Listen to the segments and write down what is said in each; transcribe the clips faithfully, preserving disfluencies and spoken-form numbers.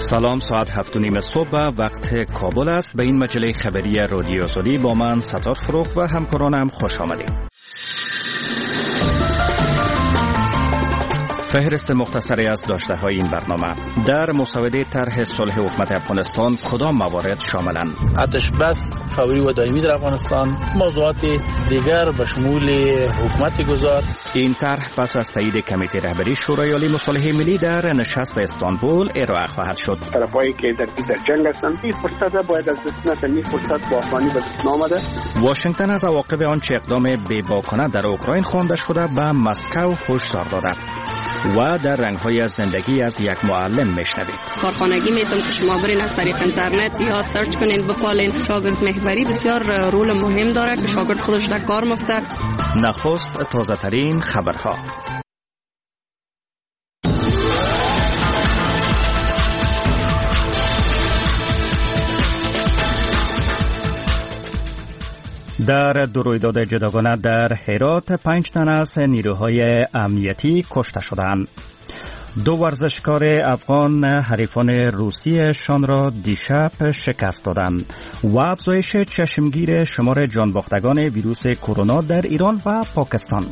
سلام، ساعت هفت و نیم صبح وقت کابل است. به این مجله خبری رادیو سودی با من ستار فروخ و همکارانم خوش آمدید. فهرست مختصری از داشته‌های این برنامه: در مسوده طرح صلح حکومت افغانستان کدام موارد شاملند؟ آتش بس فوری و دائمی در افغانستان، موضوعات دیگر به شمول حکومت گذار. این طرح پس از تایید کمیته رهبری شورای عالی مصالحه ملی در نشست استانبول ارائه خواهد شد. طرفایی که در در جنگ هستند این فرصت باید از دست نده، این فرصت با آسانی به دست نآمده. واشنگتن از عواقب آنچه اقدام بی‌باکانه در اوکراین خوانده شده به مسکو هشدار داده. و در رنگ‌های از زندگی از یک معلم میشنوید. کارخانگی میتونم که شما برین از طریق اینترنت یا سرچ کنین بپالین. شاگرد محوری بسیار رول مهم داره که شاگرد خودش در کار مفته. نخست تازه ترین خبرها. در دو رویداد جداگانه در هرات پنج تن از نیروهای امنیتی کشته شدند. دو ورزشکار افغان حریفان روسیشان را دیشب شکست دادند و افزایش چشمگیر شمار جانباختگان ویروس کرونا در ایران و پاکستان.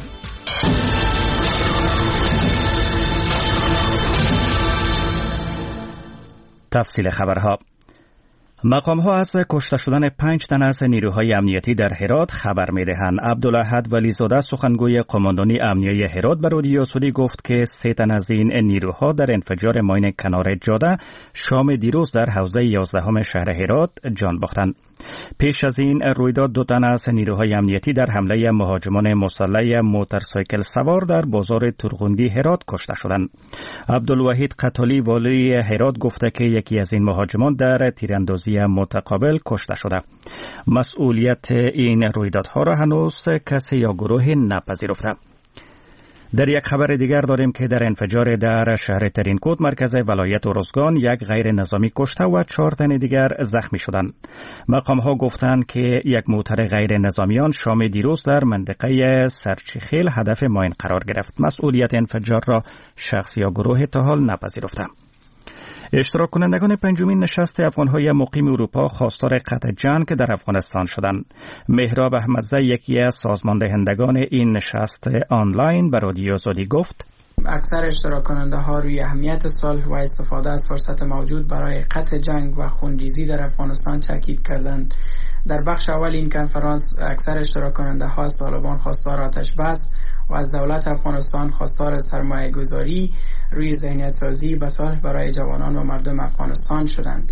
تفصیل خبرها. مقام‌ها از کشته شدن پنج تن از نیروهای امنیتی در هرات خبر می‌دهند. عبدالاحد ولیزاده سخنگوی قماندانی امنیه هرات به رادیو سودی گفت که سه تن از این نیروها در انفجار ماین کنار جاده شام دیروز در حوزه یازدهم شهر هرات جان باختند. پیش از این رویداد دو تن از نیروهای امنیتی در حمله مهاجمان مسلح موتورسایکل سوار در بازار ترغوندی هرات کشته شدند. عبدالوحید قتالی والی هرات گفته که یکی از این مهاجمان در تیراندازی متقابل کشته شده. مسئولیت این رویدادها را هنوز کسی یا گروه نپذیرفته. در یک خبر دیگر داریم که در انفجار در شهر ترینکوت مرکز ولایت ارزگان یک غیر نظامی کشته و چهار تن دیگر زخمی شدند. مقام ها گفتند که یک موتر غیر نظامیان شام دیروز در منطقه سرچیخیل هدف ماین قرار گرفت. مسئولیت انفجار را شخص یا گروه تا حال نپذیرفته. اشتراک کنندگان پنجمین نشست افغان‌های مقیم اروپا خواستار قطع جنگ در افغانستان شدند. مهراب احمدزی یکی از سازماندهندگان این نشست آنلاین به رادیو سودی گفت: اکثر اشتراک کننده ها روی اهمیت صلح و استفاده از فرصت موجود برای قطع جنگ و خونریزی در افغانستان تاکید کردند. در بخش اول این کنفرانس اکثر اشتراک کننده ها از طالبان خواستار آتش بس و از دولت افغانستان خواستار سرمایه گذاری روی ذهنیت سازی به صلح برای جوانان و مردم افغانستان شدند.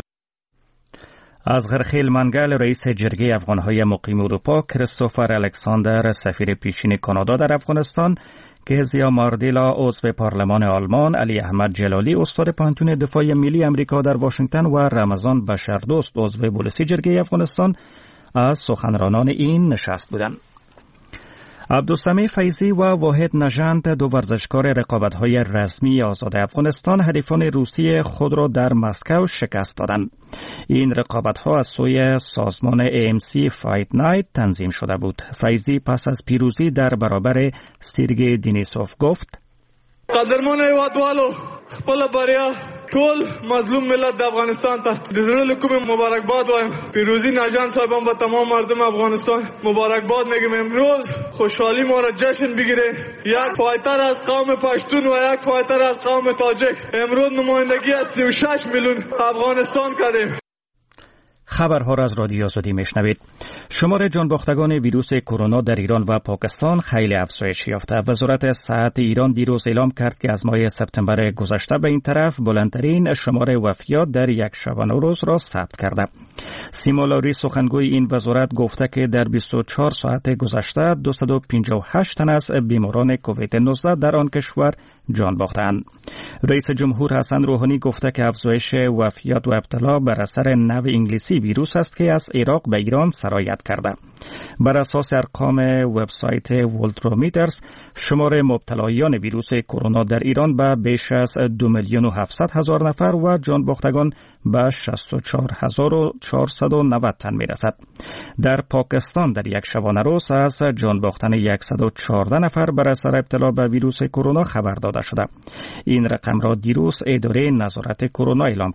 از غرخیل منگل رئیس جرگه افغانهای مقیم اروپا کریستوفر الکساندر سفیر پیشین کانادا در افغانستان، گزیا ماردیلا عضو پارلمان آلمان، علی احمد جلالی استاد پانتون دفاع ملی امریکا در واشنگتن و رمضان بشردوست عضو پلیسی جرگه افغانستان از سخنرانان این نشست بودند. عبدالسمیع فیضی و واحد نژند دو ورزشکار رقابت‌های رسمی آزاد افغانستان حریفان روسی خود را در مسکو شکست دادند. این رقابت‌ها از سوی سازمان ای ام سی فایت نایت تنظیم شده بود. فیضی پس از پیروزی در برابر سیرگی دینیسوف گفت: قدرمن هیوادوالو، خپل بریا ټول مظلوم ملت د افغانستان ته د زړه له کومې مبارکباد وایم. پیروزی ناجان صاحبان و تمام مردم افغانستان مبارکباد میگم. امروز خوشحالی ما را جشن بگیره. یک فایتر از قوم پشتون و یک فایتر از قوم تاجک امروز نمایندگی از سی و شش میلیون افغانستان کردیم. خبرها را از رادیو سودی میشنوید. شمار جانباختگان ویروس کرونا در ایران و پاکستان خیلی افزایش یافته. وزارت صحت ایران دیروز اعلام کرد که از ماه سپتامبر گذشته به این طرف بلندترین شمار وفیات در یک شبانه روز را ثبت کرده. سیما لاوری سخنگوی این وزارت گفته که در بیست و چهار ساعت گذشته دویست و پنجاه و هشت تن از بیماران کووید نوزده در آن کشور جان باختند. رئیس جمهور حسن روحانی گفته که افزایش وفیات و ابتلا بر اثر نوع انگلیسی ویروس است که از عراق به ایران سرایت کرده. بر اساس ارقام وبسایت ولترومیترز شمار مبتلایان ویروس کرونا در ایران به بیش از دو میلیون و هفتصد هزار نفر و جان باختگان به شصت و چهار هزار و چهارصد و نود تن میرسد. در پاکستان در یک شبانه روز از جان باختن صد و چهارده نفر بر اثر ابتلا به ویروس کرونا خبر داده شده. این رقم را دیروز اداره نظارت کرونا اعلام کرد.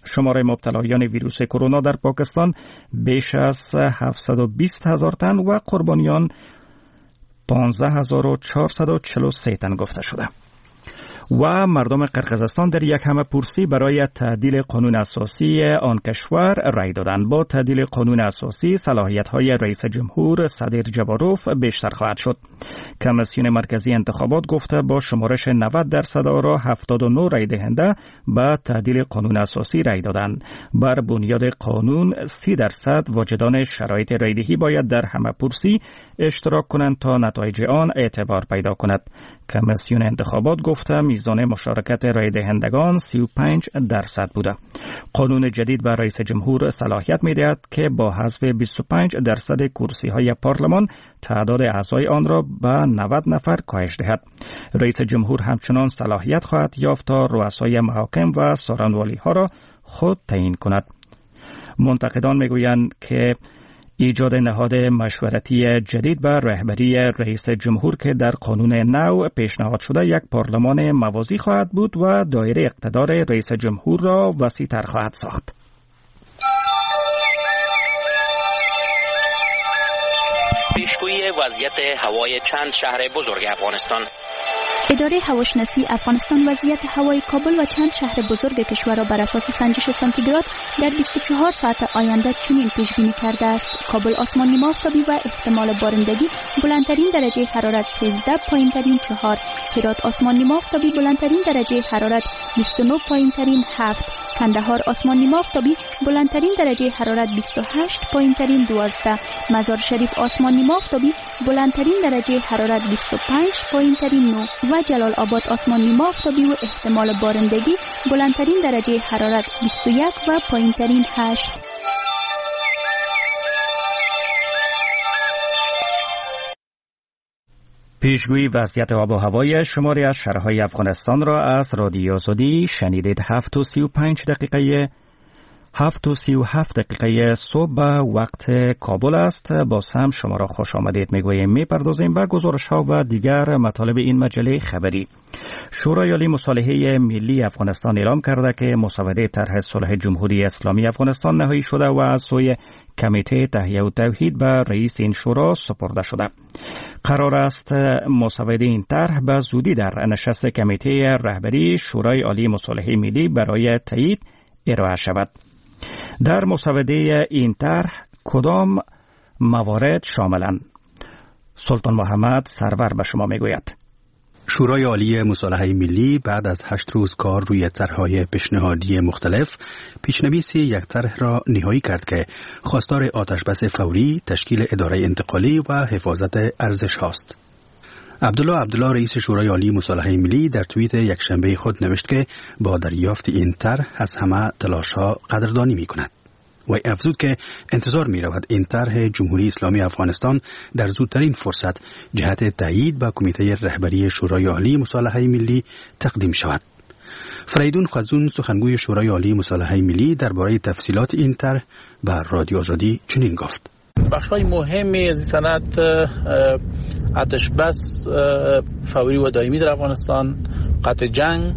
شماره مبتلایان ویروس کرونا در پاکستان بیش از هفتصد و بیست هزار تن و قربانیان پانزده هزار و چهارصد و چهل و سه تن گفته شده. و مردم قرقیزستان در یک همه پرسی برای تعدیل قانون اساسی آن کشور رای دادند. با تعدیل قانون اساسی صلاحیت‌های رئیس جمهور صدر جباروف بیشتر خواهد شد. کمیسیون مرکزی انتخابات گفته با شمارش نود درصد آرا هفتاد و نه رای دهنده به تعدیل قانون اساسی رای دادند. بر بنیاد قانون سی درصد واجدان شرایط رایدهی باید در همه پرسی اشتراک کنند تا نتایج آن اعتبار پیدا کند. کمیسیون انتخابات گفته میزان مشارکت رای دهندگان سی و پنج درصد بوده. قانون جدید بر رئیس جمهور صلاحیت می‌دهد که با حذف بیست و پنج درصد کرسی‌های پارلمان تعداد اعضای آن را به نود نفر کاهش دهد. رئیس جمهور همچنان صلاحیت خواهد یافت تا رؤسای محاکم و سارنوالی‌ها را خود تعیین کند. منتقدان میگویند که ایجاد نهاد مشورتی جدید بر رهبری رئیس جمهور که در قانون نو پیشنهاد شده یک پارلمان موازی خواهد بود و دایره اقتدار رئیس جمهور را وسیع‌تر خواهد ساخت. پیشگویی وضعیت هوای چند شهر بزرگ افغانستان. اداره هواشناسی افغانستان وضعیت هوای کابل و چند شهر بزرگ کشور را بر اساس سنجش سانتیگراد در بیست و چهار ساعت آینده چنین پیش بینی کرده است: کابل آسمان نیمه آفتابی و احتمال بارندگی، بلندترین درجه حرارت سیزده، پایینترین چهار. هرات آسمان نیمه آفتابی، بلندترین درجه حرارت بیست و نه، پایینترین هفت. کندهار آسمان نیمه آفتابی، بلندترین درجه حرارت بیست و هشت، پایینترین دوازده. مزار شریف آسمان نیمه آفتابی، بلندترین درجه حرارت بیست و پنج، پایینترین نه. و جلال آباد آسمان نیمه آفتابی و احتمال بارندگی، بلندترین درجه حرارت بیست و یک و پایینترین هشت. پیشگویی وضعیت آب و هوای شماری از شهرهای افغانستان را از رادیو آزادی شنیدید. هفت و سی و پنج دقیقه هفت و سی و هفت دقیقه صبح به وقت کابل است. باز هم شما را خوش آمدید میگوییم. میپردازیم به گزارش ها و دیگر مطالب این مجله خبری. شورای عالی مصالحه ملی افغانستان اعلام کرده که مسوده طرح صلح جمهوری اسلامی افغانستان نهایی شده و از سوی کمیته تهیه و توحید به رئیس این شورا سپرده شده. قرار است مسوده این طرح به زودی در نشست کمیته رهبری شورای عالی مصالحه ملی برای تایید ارائه شود. در مسوده این طرح کدام موارد شاملند؟ سلطان محمد سرور به شما میگوید. شورای عالی مصالحه ملی بعد از هشت روز کار روی طرح‌های پیشنهادی مختلف پیشنویس یک طرح را نهایی کرد که خواستار آتشبس فوری، تشکیل اداره انتقالی و حفاظت ارزش هاست. عبدالله عبدالله رئیس شورای عالی مصالحه ملی در توییت یک شنبه خود نوشت که با دریافت این طرح از همه تلاش‌ها قدردانی می‌کند. و افزود که انتظار می‌رود این طرح جمهوری اسلامی افغانستان در زودترین فرصت جهت تایید به کمیته رهبری شورای عالی مصالحه ملی تقدیم شود. فریدون خزون سخنگوی شورای عالی مصالحه ملی درباره تفصیلات این طرح بر رادیو آزادی چنین گفت: بخش‌های مهمی از سند آتش بس فوری و دائمی در افغانستان، قطع جنگ،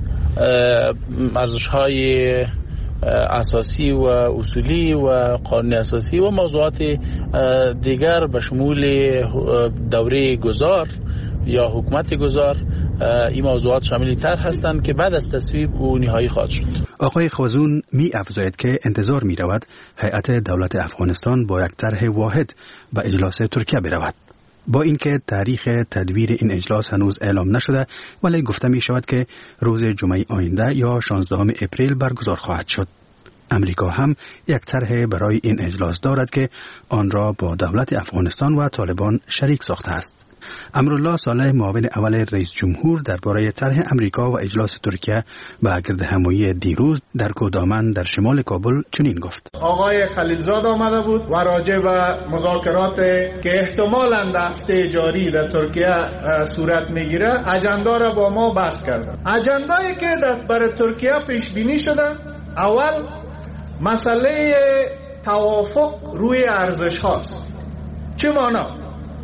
ارزش‌های اساسی و اصولی و قانون اساسی و موضوعات دیگر به شمول دوره گذار یا حکومت گذار، این موضوعات شامل طرح هستند که بعد از تصویب او نهایی خواهد شد. آقای خوازون می افزاید که انتظار می رود هیئت دولت افغانستان با یک طرح واحد به اجلاس ترکیه برود. با اینکه تاریخ تدویر این اجلاس هنوز اعلام نشده، ولی گفته می شود که روز جمعه آینده یا شانزدهم اپریل برگزار خواهد شد. امریکا هم یک طرح برای این اجلاس دارد که آن را با دولت افغانستان و طالبان شریک ساخته است. امرالله صالح معاون اول رئیس جمهور درباره طرح امریکا و اجلاس ترکیه به گردهمایی دیروز در کودامن در شمال کابل چنین گفت: آقای خلیلزاد آمده بود و راجع به مذاکرات که احتمالاً در هفته جاری در ترکیه صورت میگیره اجندا را با ما بحث کردند. اجندایی که برای ترکیه پیش بینی شده، اول مسئله توافق روی ارزش هاست. چه معنا؟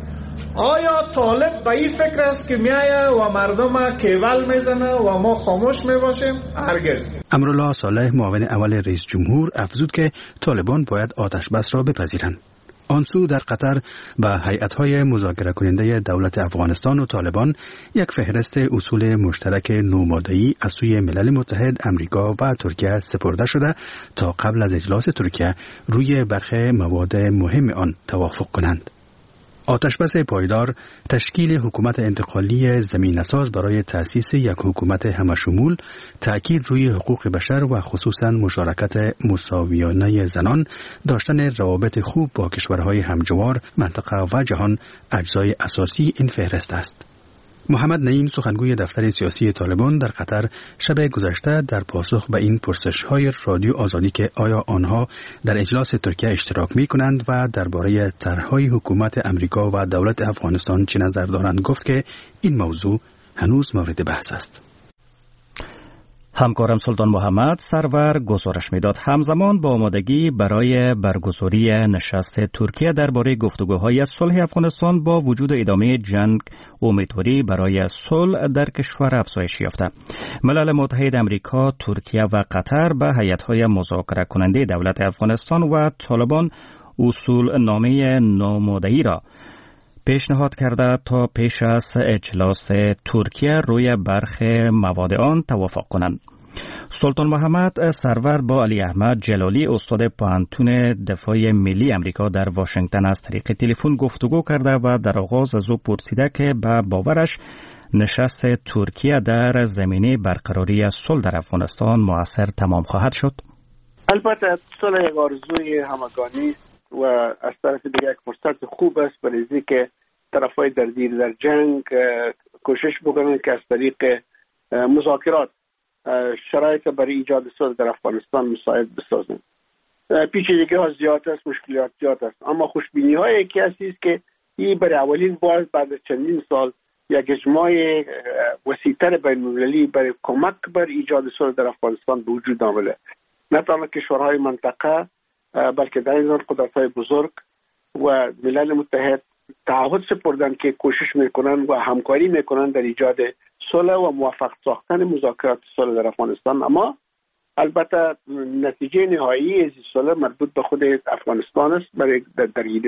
آیا طالب به این فکر است که میایه و مردم کیول میزنه و ما خاموش میباشیم؟ هرگز. امرالله صالح معاون اول رئیس جمهور افزود که طالبان باید آتش بس را بپذیرند. آنسو در قطر به هیئت‌های مذاکره کننده دولت افغانستان و طالبان یک فهرست اصول مشترک نوماده‌ای از سوی ملل متحد، امریکا و ترکیه سپرده شده تا قبل از اجلاس ترکیه روی برخی مواد مهم آن توافق کنند. آتشبس پایدار، تشکیل حکومت انتقالی زمینه‌ساز برای تأسیس یک حکومت همشمول، تأکید روی حقوق بشر و خصوصاً مشارکت مساویانه زنان، داشتن روابط خوب با کشورهای همجوار، منطقه و جهان اجزای اساسی این فهرست است. محمد نعیم سخنگوی دفتر سیاسی طالبان در قطر شب گذشته در پاسخ به این پرسش‌های رادیو آزادی که آیا آنها در اجلاس ترکیه اشتراک می‌کنند و درباره طرح‌های حکومت امریکا و دولت افغانستان چه نظر دارند گفت که این موضوع هنوز مورد بحث است. همکارم سلطان محمد سرور گزارش میداد. همزمان با آمادگی برای برگزاری نشست ترکیه درباره گفتگوهای صلح افغانستان با وجود ادامه جنگ، امیدواری برای صلح در کشور افزایش یافته. ملل متحد، امریکا، ترکیه و قطر به هیئت‌های مذاکره کننده دولت افغانستان و طالبان اصول نامه ناماده‌ای را پیشنهاد کرده تا پیش از اجلاس ترکیه روی برخی مواد آن توافق کنند. سلطان محمد سرور با علی احمد جلالی استاد پوهنتون دفاع ملی امریکا در واشنگتن از طریق تلفن گفتگو کرده و در آغاز از او پرسیده که به باورش نشست ترکیه در زمینه برقراری صلح در افغانستان مؤثر تمام خواهد شد. البته صلح یک آرزوی همگانی و از طرف دیگر یک فرصت خوب است برای اینکه طرفای درگیر در جنگ کوشش بکنند که از طریق مذاکرات شرایط برای ایجاد صلح در افغانستان مساعد بسازند. پیچیدگی ها زیاد است، مشکلات زیاد است، اما خوشبینی های یکی است که این برای اولین بار بعد از چندین سال یک اجماع وسیع‌تر بین‌المللی برای کمک بر ایجاد صلح در افغانستان به وجود آمده. نه تنها کشورهای منطقه بلکه در این قدرت‌های بزرگ و ملل متحد تعهد سپردن که کوشش میکنن و همکاری میکنن در ایجاد صلح و موفق ساختن مذاکرات صلح در افغانستان. اما البته نتیجه نهایی از صلح مربوط به خود افغانستان است برای در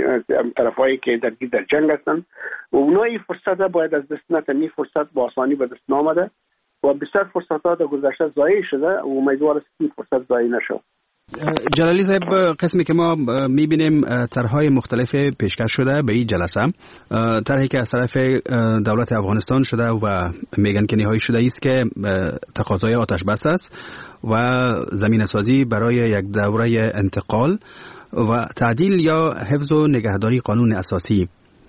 طرفایی که درگیر در جنگ هستند و اونها این فرصت باید از دست ندن. این فرصت با آسانی به دست نآمده و بسیار فرصت‌ها در گذشته ضایع شده و امیدوار است این فرصت ضایع نشود. جلالی صاحب، قسمی که ما میبینیم طرح‌های مختلف پیشکش شده به این جلسه، طرحی که از طرف دولت افغانستان شده و میگن که نهایی شده است که تقاضای آتش بس است و زمینه سازی برای یک دوره انتقال و تعدیل یا حفظ و نگهداری قانون اساسی.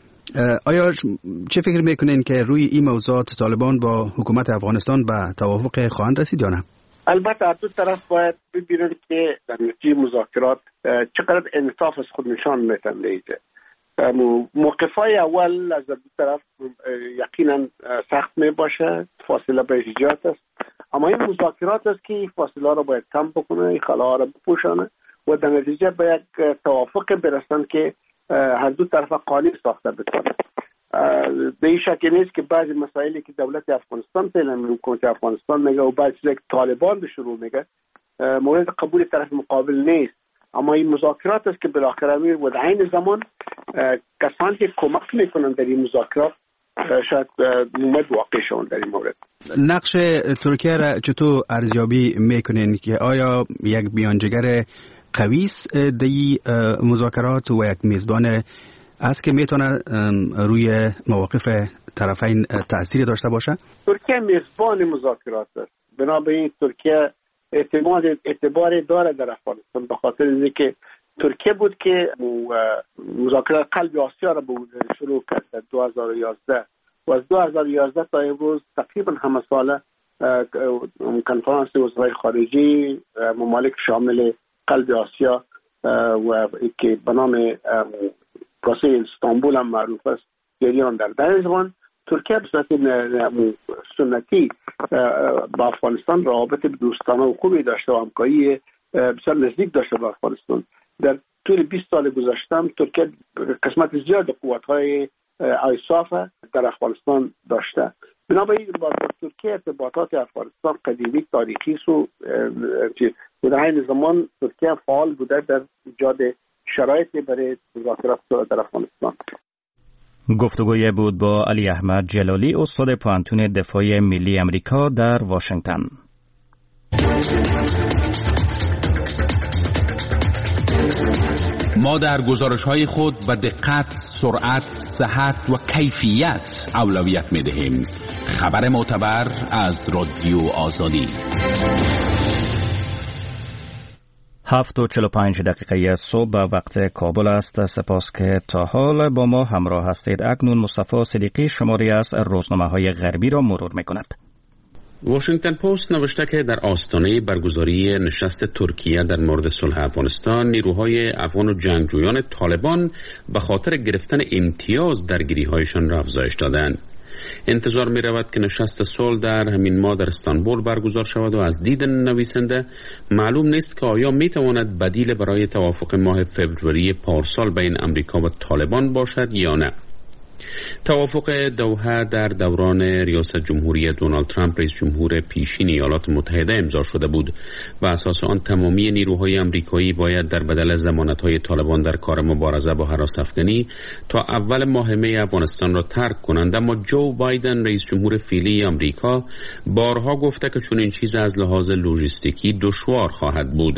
آیا چه فکر میکنین که روی این موضوعات طالبان با حکومت افغانستان به توافق خواهند رسید یا نه؟ البته از دو طرف باید ببینید که در نتیجه مذاکرات چقدر انصاف از خود نشان میتن. موقفای اول از دو طرف یقینا سخت می باشه، فاصله به ایجاد است، اما این مذاکرات است که فاصله را باید کم بکنه، این خلاها را بپوشانه و در نتیجه به یک توافق برسن که هر دو طرف قانع ساخته بکنه. به این شک نیست که بعضی مسائلی که دولت افغانستان فعلا حکومت افغانستان میگه و بعضی چیزا که طالبان به شروع میگه مورد قبول طرف مقابل نیست، اما این مذاکرات است که بالاخره میره و در عین زمان کسانی که کمک میکنن در این مذاکرات شاید مومد واقع شون در این مورد. نقش ترکیه را چطور ارزیابی میکنین که آیا یک بیانجگر قوی است در مذاکرات و یک میزبان است که میتونه روی مواقف طرفین تأثیر داشته باشه؟ ترکیه میزبان مذاکرات است، بنابراین ترکیه اعتماد اعتبار داره در افغانستان به خاطر اینکه ترکیه بود که مذاکرات قلب آسیا را به شروع کرد در دو هزار و یازده و از دو هزار و یازده تا امروز تقریبا همه ساله کنفرانس وزرای خارجی ممالک شامل قلب آسیا و که به نام پروسه استانبول هم معروف است جریان در در زمان ترکیه به صورت سنتی با افغانستان روابط دوستانه و خوبی داشته و همکاری بسیار نزدیک داشته با افغانستان. در طول بیست سال گذشته ترکیه قسمت زیاد قوت‌های آیساف در افغانستان داشته. بنابراین با ترکیه ارتباطات افغانستان قدیمی تاریخی سو در این زمان ترکیه فعال بوده در ایجاد شرایطی برای مذاکرات در افغانستان. گفتگوی بود با علی احمد جلالی، استاد پوهنتون دفاع ملی امریکا در واشنگتن. ما در گزارش‌های خود به دقت، سرعت، صحت و کیفیت اولویت می‌دهیم. خبر معتبر از رادیو آزادی. هفت و چهل و پنج دقیقه صبح به وقت کابل است. سپاس که تا حال با ما همراه هستید. اکنون مصطفی صدیقی شماری از روزنامه‌های غربی را مرور می‌کند. واشنگتن پست نوشته که در آستانه برگزاری نشست ترکیه در مورد صلح افغانستان، نیروهای افغان و جنگجویان طالبان به خاطر گرفتن امتیاز درگیری‌هایشان را افزایش دادند. انتظار می رود که نشست صلح در همین ماه در استانبول برگزار شود و از دید نویسنده معلوم نیست که آیا می تواند بدیل برای توافق ماه فوریه پارسال بین امریکا و طالبان باشد یا نه. توافق دوحه در دوران ریاست جمهوری دونالد ترامپ رئیس جمهور پیشین ایالات متحده امضا شده بود. بر اساس آن تمامی نیروهای آمریکایی باید در بدل ضمانت‌های طالبان در کار مبارزه با هراس افغانی تا اول ماه می افغانستان را ترک کنند، اما جو بایدن رئیس جمهور فعلی آمریکا بارها گفته که چون این چیز از لحاظ لوجستیکی دشوار خواهد بود.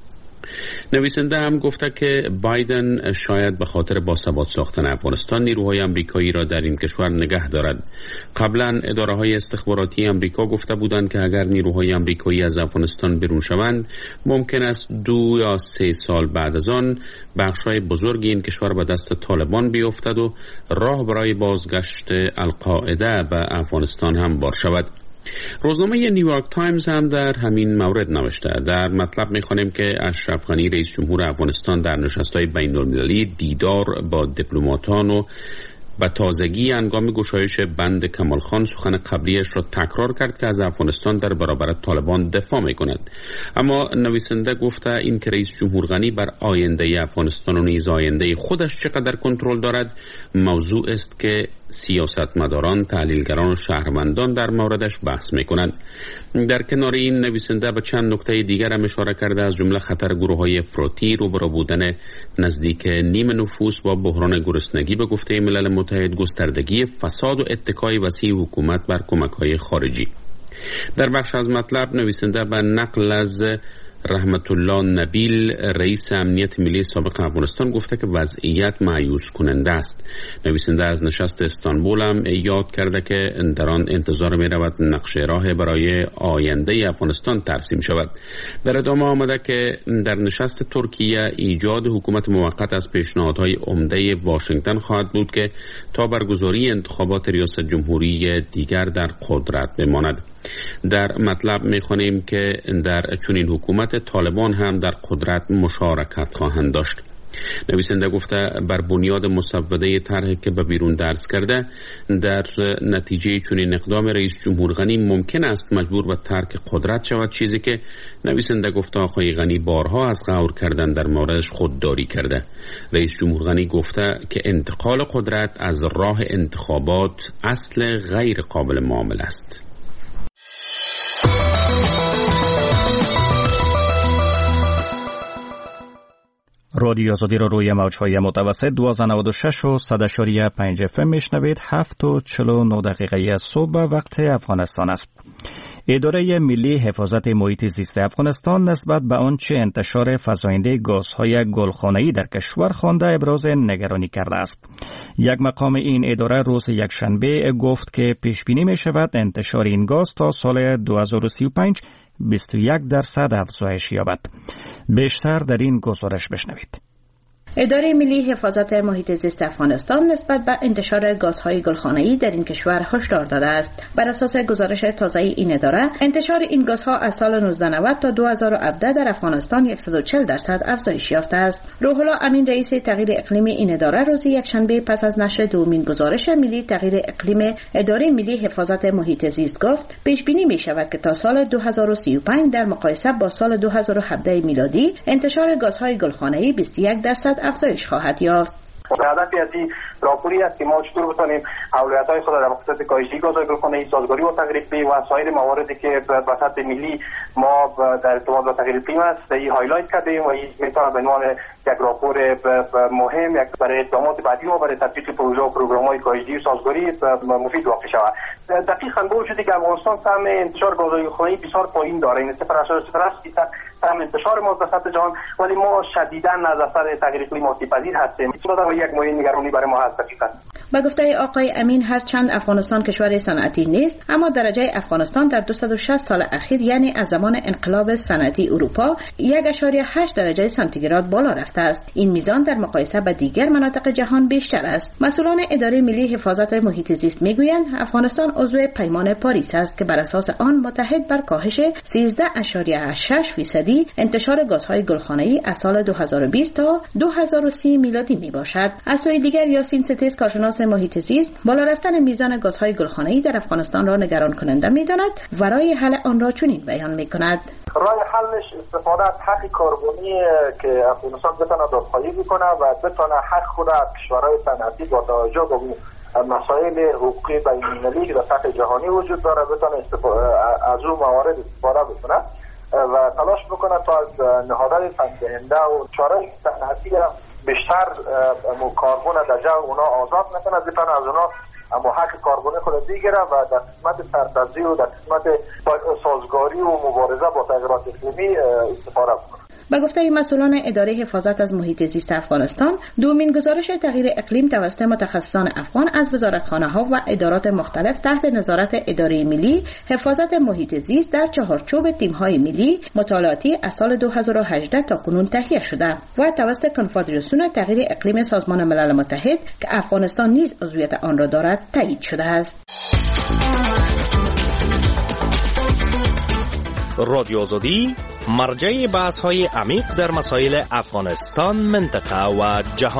نویسنده هم گفته که بایدن شاید به خاطر باثبات ساختن افغانستان نیروهای آمریکایی را در این کشور نگه دارد. قبلا اداره‌های استخباراتی آمریکا گفته بودند که اگر نیروهای آمریکایی از افغانستان بیرون شوند ممکن است دو یا سه سال بعد از آن بخش‌های بزرگی این کشور به دست طالبان بیفتد و راه برای بازگشت القاعده به افغانستان هم باز شود. روزنامه نیویورک تایمز هم در همین مورد نوشته. در مطلب می‌خوانیم که اشرف غنی رئیس جمهور افغانستان در نشست‌های بین‌المللی دیدار با دیپلماتان و و تازگی هنگام گشایش بند کمال خان سخن قبلیش را تکرار کرد که از افغانستان در برابر طالبان دفاع می‌کند. اما نویسنده گفته این که رئیس جمهور غنی بر آینده افغانستان و نیز آینده خودش چقدر کنترل دارد موضوع است که سیاستمداران، تحلیلگران و شهروندان در موردش بحث می‌کنند. در کنار این نویسنده به چند نکته دیگر هم اشاره کرده، از جمله خطر گروه‌های افراطی روبرو بودن نزدیک نیم نفوس با بحران گرسنگی به گفته ملل متحد، گستردگی فساد و اتکای وسیع حکومت بر کمک‌های خارجی. در بخش از مطلب نویسنده به نقل از رحمت الله نبیل رئیس امنیت ملی سابق افغانستان گفته که وضعیت مایوس کننده است. نویسنده از نشست استانبول هم یاد کرده که در آن انتظار می رود نقشه راه برای آینده افغانستان ترسیم شود. در ادامه آمده که در نشست ترکیه ایجاد حکومت موقت از پیشنهادهای عمده واشنگتن خواهد بود که تا برگزاری انتخابات ریاست جمهوری دیگر در قدرت بماند. در مطلب می‌خوانیم که در چنین حکومت طالبان هم در قدرت مشارکت خواهند داشت. نویسنده گفته بر بنیاد مسوده طرحی که به بیرون درس کرده، در نتیجه چنین اقدام رئیس جمهور غنی ممکن است مجبور به ترک قدرت شود، چیزی که نویسنده گفته آقای غنی بارها از غور کردن در موردش خودداری کرده. رئیس جمهور غنی گفته که انتقال قدرت از راه انتخابات اصل غیر قابل معامله است. رادیو آزادی را روی موج‌های متوسط دویست و نود و شش و صد و پنج اف ام میشنوید. هفت و چهل و نه دقیقه صبح وقت افغانستان است. اداره ملی حفاظت محیط زیست افغانستان نسبت به آنچه انتشار فزاینده گازهای گلخانه‌ای در کشور خوانده ابراز نگرانی کرده است. یک مقام این اداره روز یکشنبه گفت که پیش بینی می شود انتشار این گاز تا سال دو هزار و سی و پنج بیست و یک درصد افزایش یابد. بیشتر در این گزارش بشنوید. اداره ملی حفاظت محیط زیست افغانستان نسبت به انتشار گازهای گلخانه‌ای در این کشور هشدار داده است. بر اساس گزارش تازه این اداره، انتشار این گازها از سال نوزده نود تا دو هزار و هفده در افغانستان صد و چهل درصد افزایش یافته است. روح الله امین رئیس تغییر اقلیمی این اداره روز یکشنبه پس از نشر دومین گزارش ملی تغییر اقلیم اداره ملی حفاظت محیط زیست گفت پیش بینی می شود که تا سال دو هزار و سی و پنج در مقایسه با سال دو هزار و هفده میلادی انتشار گازهای گلخانه‌ای بیست و یک درصد افزایش خواهد یافت. هدف از این راپوری است که ما چطور بتونیم اولویت‌های خود در مقصد کاهش گازهای گلخانه‌ای، سازگاری با تغییر اقلیم و سایر مواردی که به سطح ملی ما در ارتباط با تغییر اقلیم است این هایلایت کردیم و این میتونه به عنوان یک راپور مهم یک برای اقدامات بعدی و برای تطبیق پروژه و پروگرام‌های کاهش و سازگاری مفید واقع شود. دقیقاً با وجودی که افغانستان سهم انتشار گازهای گلخانه‌ای بسیار پایین داره، این صفر اشاریه صفر هشت سهم انتشار ما در سطح جهان، ولی ما شدیداً از اثر تغییر اقلیم آسیب‌پذیر هستیم. این یک مورد نگرانی برای ما هست. دقیقاً با گفته آقای امین، هرچند افغانستان کشور صنعتی نیست، اما درجه افغانستان در دویست و شصت سال اخیر یعنی از زمان انقلاب صنعتی اروپا یک ممیز هشت درجه سانتیگراد بالا رفته است. این میزان در مقایسه با دیگر مناطق جهان بیشتر است. مسئولان اداره ملی حفاظت محیط زیست میگویند افغانستان عضو پیمان پاریس است که بر اساس آن متحد بر کاهش سیزده ممیز شش فیصدی انتشار گازهای گلخانه‌ای از سال دو هزار و بیست تا دو هزار و سی میلادی میباشد. از سوی دیگر یاسین ستیز، کارشناس محیط زیست، بالا رفتن میزان گازهای گلخانه‌ای در افغانستان را نگران کننده می‌داند و راه حل آن را چنین بیان می‌کند: راه حلش استفاده از حق کربنی که افغانستان بتونه دادخواهی بکنه و بتونه حق خود از کشورهای صنعتی با توجه به مسائل حقوقی بین‌المللی که در سطح جهانی وجود داره بتونه از اون موارد استفاده بکنه و تلاش بکنه تا از نهادهای فن‌دهنده و چاره‌های صنعتی بیشتر کربن در جو اونا آزاد نکنه، بتونه از اونا اما حق کربن خود بگیره و در قسمت سرتزی و در قسمت سازگاری و مبارزه با تغییرات اقلیمی استفاده بکنه. با گفته مسئولان اداره حفاظت از محیط زیست افغانستان، دومین گزارش تغییر اقلیم توسط متخصصان افغان از وزارتخانه‌ها و ادارات مختلف تحت نظارت اداره ملی حفاظت محیط زیست در چهارچوب تیم‌های ملی مطالعاتی از سال دو هزار و هجده تا کنون تهیه شده و توسط کنفدراسیون تغییر اقلیم سازمان ملل متحد که افغانستان نیز عضویت آن را دارد تایید شده است. رادیو آزادی مرجع بحث های عمیق در مسائل افغانستان، منطقه و جهان.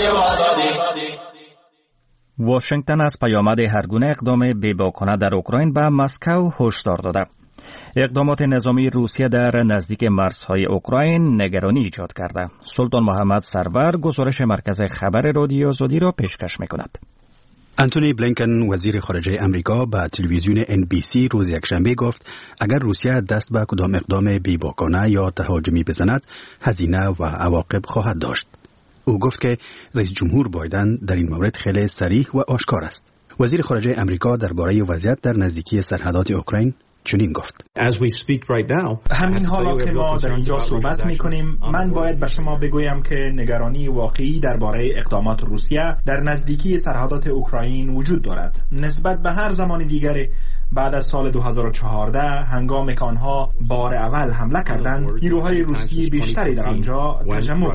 واشنگتن از پیامد هرگونه اقدام بی‌باکانه در اوکراین به مسکو هشدار داده. اقدامات نظامی روسیه در نزدیک مرزهای اوکراین نگرانی ایجاد کرده. سلطان محمد سرور گزارش مرکز خبر رادیو آزادی را پیشکش می‌کند. انتونی بلینکن وزیر خارجه امریکا به تلویزیون ان بی سی روز یکشنبه گفت اگر روسیه دست به کدام اقدام بی‌باکانه یا تهاجمی بزند هزینه و عواقب خواهد داشت. او گفت که رئیس جمهور بایدن در این مورد خیلی صریح و آشکار است. وزیر خارجه امریکا درباره وضعیت در نزدیکی سرحدات اوکراین چنین گفت: همین حالا که ما در اینجا صحبت می‌کنیم، من باید به شما بگویم که نگرانی واقعی درباره اقدامات روسیه در نزدیکی سرحدات اوکراین وجود دارد. نسبت به هر زمان دیگری بعد از سال دو هزار و چهارده هنگامی که آنها بار اول حمله کردند، نیروهای روسی بیشتری در آنجا تجمع.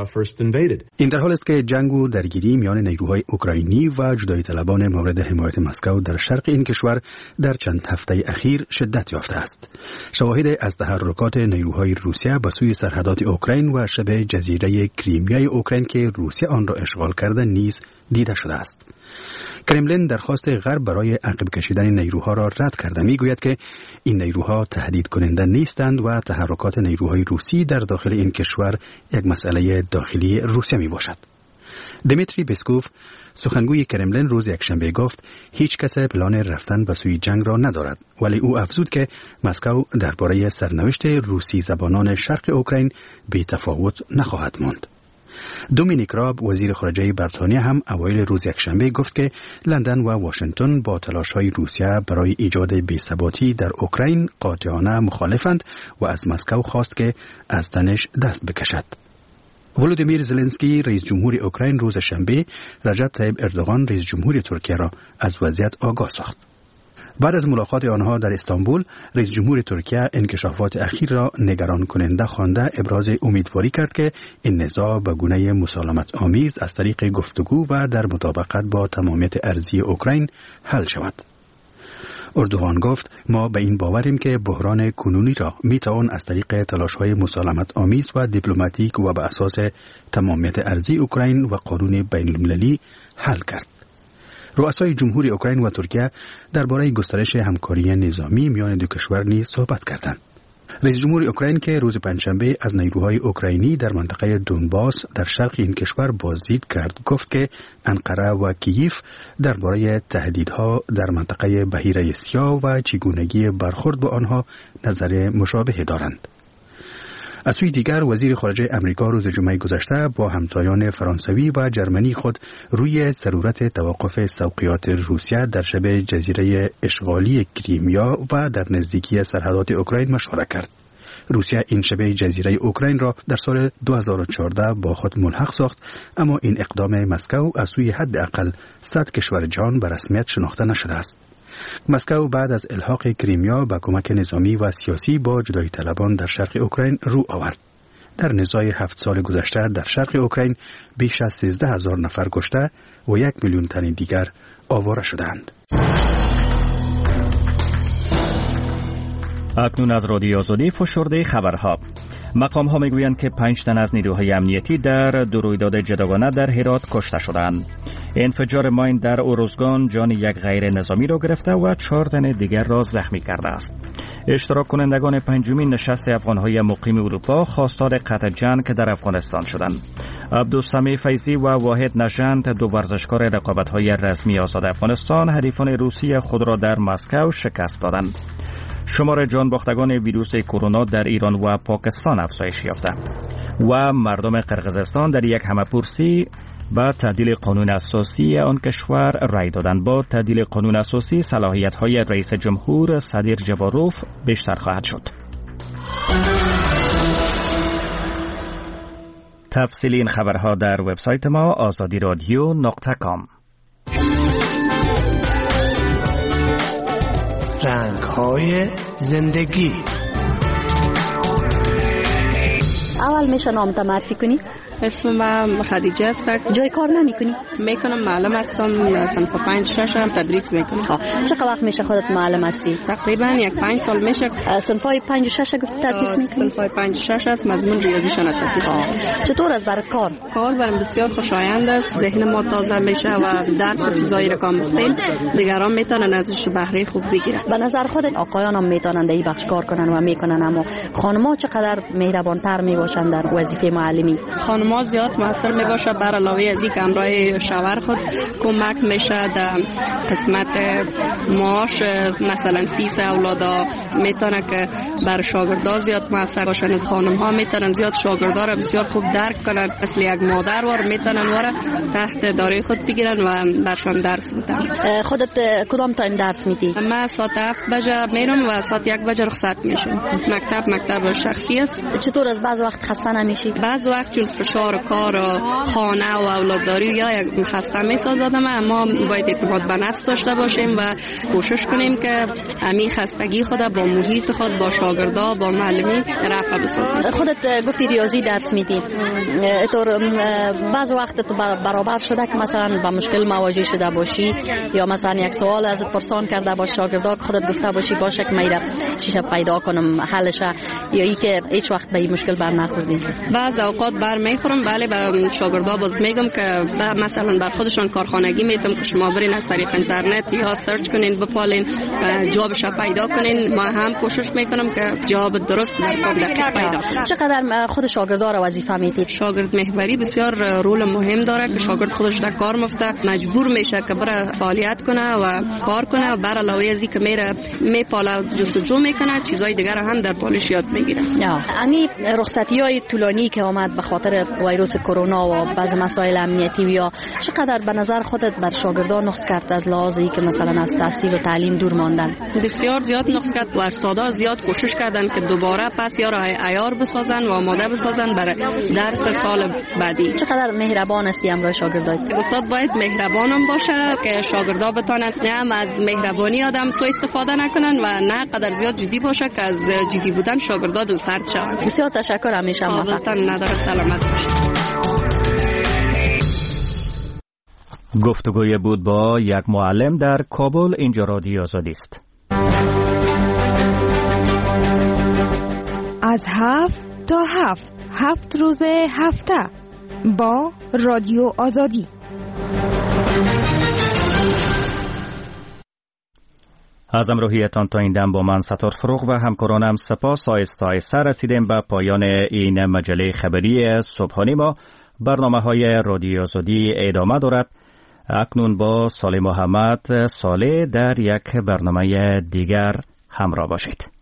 این در حال است که جنگ و درگیری میان نیروهای اوکراینی و جدایی طلبان مورد حمایت مسکو در شرق این کشور در چند هفته اخیر شدت یافته است. شواهد از تحرکات نیروهای روسیه به سوی سرحدات اوکراین و شبه جزیره کریمیای اوکراین که روسیه آن را اشغال کرده نیز دیده شده است. کرملین درخواست غرب برای عقب کشیدن نیروها را رد کرده، میگوید که این نیروها تهدید کننده نیستند و تحرکات نیروهای روسی در داخل این کشور یک مسئله داخلی روسیه می باشد. دمیتری پسکوف سخنگوی کرملین روز یکشنبه گفت هیچ کس پلان رفتن به سوی جنگ را ندارد، ولی او افزود که مسکو درباره سرنوشت روسی زبانان شرق اوکراین بی تفاوت نخواهد ماند. دومینیک راب وزیر خارجه بریتانیا هم اوایل روز یکشنبه گفت که لندن و واشنگتن با تلاش‌های روسیه برای ایجاد بی‌ثباتی در اوکراین قاطعانه مخالفند و از مسکو خواست که از تنش دست بکشد. ولودیمیر زلنسکی رئیس جمهور اوکراین روز شنبه رجب طیب اردوغان رئیس جمهور ترکیه را از وضعیت آگاه ساخت. بعد از ملاقات آنها در استانبول، رئیس جمهور ترکیه انکشافات اخیر را نگران کننده خوانده ابراز امیدواری کرد که این نزاع به گونه مسالمت آمیز از طریق گفتگو و در مطابقت با تمامیت ارضی اوکراین حل شود. اردوغان گفت ما به این باوریم که بحران کنونی را میتوان از طریق تلاش‌های مسالمت آمیز و دیپلماتیک و به اساس تمامیت ارضی اوکراین و قانون بین‌المللی حل کرد. رؤسای جمهوری اوکراین و ترکیه درباره گسترش همکاری نظامی میان دو کشور نیز صحبت کردند. رئیس جمهور اوکراین که روز پنجشنبه از نیروهای اوکراینی در منطقه دونباس در شرق این کشور بازدید کرد، گفت که انقره و کییف درباره تهدیدها در منطقه بحیره سیاه و چگونگی برخورد با آنها نظر مشابه دارند. از سوی دیگر وزیر خارجه امریکا روز جمعه گذشته با همتایان فرانسوی و جرمنی خود روی ضرورت توقف سوقیات روسیه در شبه جزیره اشغالی کریمیا و در نزدیکی سرحدات اوکراین مشوره کرد. روسیه این شبه جزیره اوکراین را در سال دو هزار و چهارده با خود ملحق ساخت، اما این اقدام مسکو از سوی حداقل صد کشور جهان به رسمیت شناخته نشده است. مسکو بعد از الحاق کریمیا با کمک نظامی و سیاسی با جدایی طلبان در شرق اوکراین رو آورد. در نزاع هفت سال گذشته در شرق اوکراین بیش از سیزده هزار نفر کشته و یک میلیون تن دیگر آواره شدند. اکنون از رادیو آزادی فشرده خبرها. مقام ها میگویند که پنج تن از نیروهای امنیتی در دو رویداد جداگانه در هرات کشته شدند. انفجار ماین در اوروزگان جان یک غیر نظامی را گرفته و چهار تن دیگر را زخمی کرده است. اشتراک کنندگان پنجمین نشست افغانهای مقیم اروپا خواستار قطع جنگ در افغانستان شدند. عبدالسمیع فیضی و واحد نژند، دو ورزشکار رقابت‌های رسمی آزاد افغانستان، حریفان روسی خود را در مسکو شکست دادند. شمار جان باختگان ویروس کرونا در ایران و پاکستان افزایش یافته و مردم قرقیزستان در یک همه‌پرسی با تعدیل قانون اساسی آن کشور رای دادند. با تعدیل قانون اساسی صلاحیت‌های رئیس جمهور صدیر جباروف بیشتر خواهد شد. تفصیلی این خبرها در وبسایت ما آزادی رادیو نقطه کام. رنگ‌های زندگی. اول میشه نامت معرفی کنی؟ اسم من خدیجه است. جای کار نمی کنی؟ میکنم، معلم هستم، صنف پنج شش هم تدریس میکنم. چقدر وقت میشه خودت معلم هستی؟ تقریبا یک پنج سال میشه. صنف های پنج شش گفت تدریس میکنی؟ صنف های پنج شش است، مضمون ریاضیشان تدریس میکنم. چطور است برات کار؟ کار برام بسیار خوشایند است، ذهن ما تازه میشه و درس و چیزایی را که آموختیم دیگران میتونن ازش بهره خوب بگیرن. به نظر خودت آقایان هم میتونن در این بخش کار کنن و میکنن، اما خانم‌ها چقدر مهربان‌تر میباشن در وظیفه معلمی؟ خانم‌ها زیاد موثر میباشه، بر علاوه از اینکه همراه شوهر خود کمک میشه در قسمت معاش، مثلا فیس اولادا میتونه که بر شاگردا زیاد موثر باشن. خانم‌ها میتونن زیاد شاگردا را بسیار خوب درک کنن، مثل یک مادر وار میتونن واره تحت داری خود بگیرن و برشان درس بدن. خودت کدام تایم درس میدی؟ من ساعت هفت بجه میرم و ساعت یک بجه رخصت میشم. مکتب مکتب شخصی است. چطور از بعض وقت خسته نمیشی؟ بعض وقت چون فشار کار و خانه و اولادداری یا یک خسته میسازد، اما باید اعتماد به نفس داشته باشیم و کوشش کنیم که همین خستگی خود با محیط خود، با شاگردا، با معلمی رفع بسازیم. خودت گفتی ریاضی درس میدی، تو بعض وقت تو برابر شده که مثلا با مشکل مواجه شده باشی یا مثلا یک سوال ازت پرسان کرده باش شاگردا، خودت گفته باشی باشه که میرم چیزا پیدا کنم حلش، یا ای که هیچ وقت به این مشکل بر نخوردی؟ بعض اوقات بر میخورم، ولی به شاگردا باز میگم که مثلا بر خودشان کارخانگی میتونم که شما برین از طریق اینترنت یا سرچ کنین، بپالین جوابش پیدا کنین. ما هم کوشش میکنم که جواب درست در کار دقیق پیدا کنم. چقدر خود شاگردا را وظیفه میدید؟ شاگرد محوری بسیار رول مهم داره که شاگرد خودش در کار مفته مجبور میشه که بره فعالیت کنه و کار کنه و بر علاوه از اینکه میره میپاله جستجو میکنه، چیزای دیگر هم در پالش یاد میگیره. یعنی رخصتی‌های طولانی که آمد به خاطر ویروس کرونا و بعض مسائل امنیتی، یا چقدر به نظر خودت بر شاگردان نقص کرد از لحاظی که مثلا از تحصیل و تعلیم دور ماندن؟ بسیار زیاد نقص کرد و استادا زیاد کوشش کردن که دوباره پس یا را عیار بسازن و آماده بسازن برای درس سال بعدی. چقدر مهربان هستی همراه شاگردات؟ استاد باید مهربانم باشه که شاگردا بتونن نه از مهربانی آدم سوء استفاده نکنن و نه قدر زیاد جدی باشه که از جدی بودن شاگردا دل سرد شوند. بسیار تشکر، همیشه موفق. نداره، سلامت باشید. گفتگوی بود با یک معلم در کابل. اینجا رادیو آزادی است. از هفت تا هفت هفت روز هفته با رادیو آزادی. از امروحیتان تا این دم با من ستار فروغ و همکارانم سپاس. آهسته آهسته رسیدیم به پایان این مجله خبری صبحانی ما. برنامه های رادیو آزادی ادامه دارد. اکنون با صالح محمد صالح در یک برنامه دیگر همراه باشید.